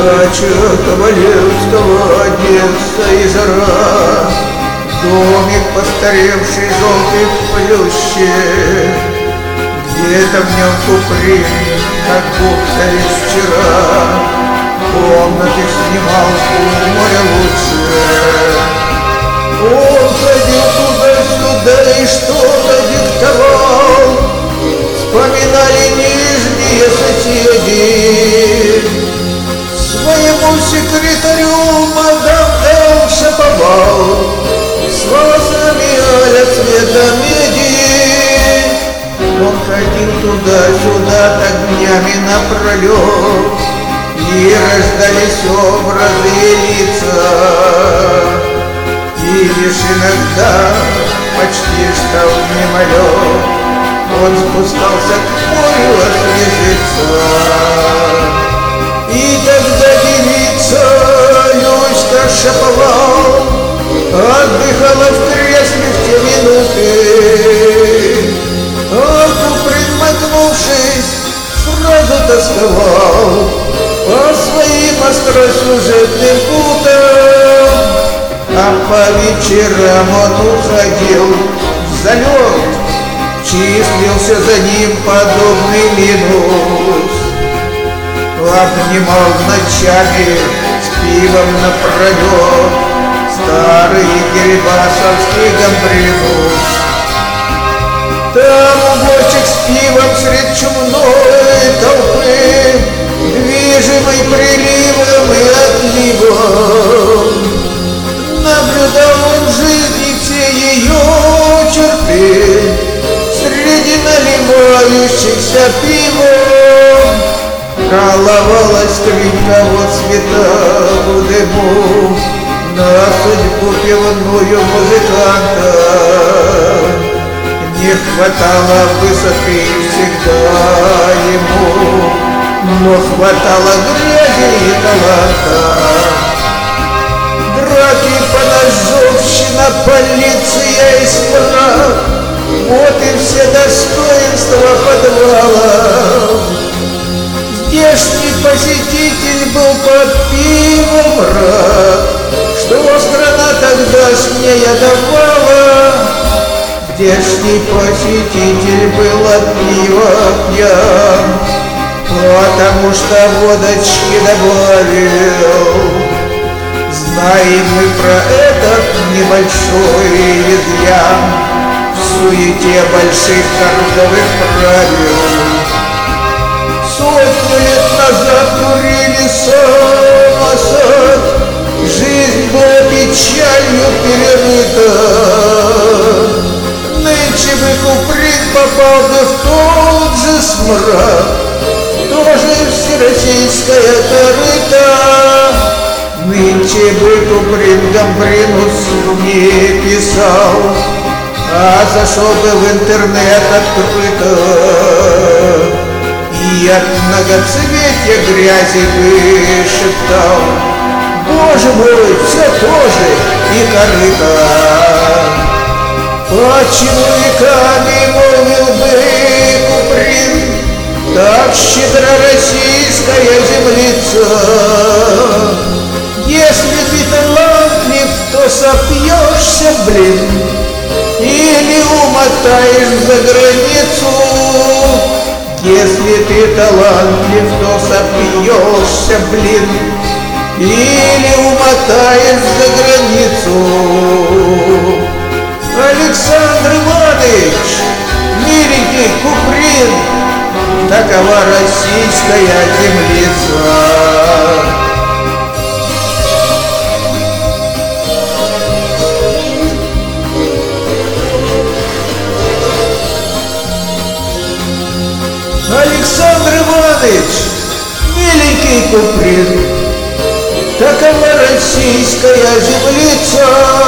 Дача Ковалевского, Одесса и жара, домик постаревший, желтый в плюще, где-то в нем Куприн, как будто из вчера, комнаты снимал у моря лучше. Он ходил туда-сюда и что-то диктовал, вспоминали нижние соседи. Своему секретарю мадам Эл шаповал, с волосами а-ля цвета меди. Он ходил туда-сюда так днями напролет, и рождались образы и лица. И лишь иногда, почти что в мимолет, он спускался к морю освежиться. И тогда девица Люська Шаповал отдыхала в кресле в те минуты, а Куприн, мотнувшись, сразу тосковал по своим остросюжетным путам. А по вечерам он уходил в залет, числился за ним подобный минус. Обнимал ночами с пивом напролет старый дерибасовский гамбринус. Там уборщик с пивом средь чумной толпы, движимой приливом и отливом, наблюдал он жизни все ее черты среди наливающихся пивом. Жаловалась скрипка вот цвета в дыму на судьбу пивную музыканта. Не хватало высоты всегда ему, но хватало грязи и таланта. Драки, поножовщина, полиция и смрад — вот и все достоинства подвала. Здешний посетитель был под пивом рад, что страна тогдашняя давала. Здешний посетитель был от пива пьян, потому что водочки добавил. Знаем мы про этот небольшой изъян в суете больших торговых правил. Сотню лет назад курили самосад, жизнь была печалью перерыта. Нынче бы Куприн попал бы в тот же смрад, тоже всероссийская корыта. Нынче бы Куприн гамбринус не писал, а зашел бы в интернет открыто. И от многоцветия грязи бы шептал: Боже мой, все тоже и корыто. Почему веками молвил бы Куприн, так щедра российская землица? Если ты талантлив, то сопьешься, блин, или умотаешь за границу. Если ты талантлив, то сопьешься, блин, или умотаешь за границу. Александр Иванович, миленький Куприн, такова российская землица. Александр Иванович, миленький Куприн, такова российская землица.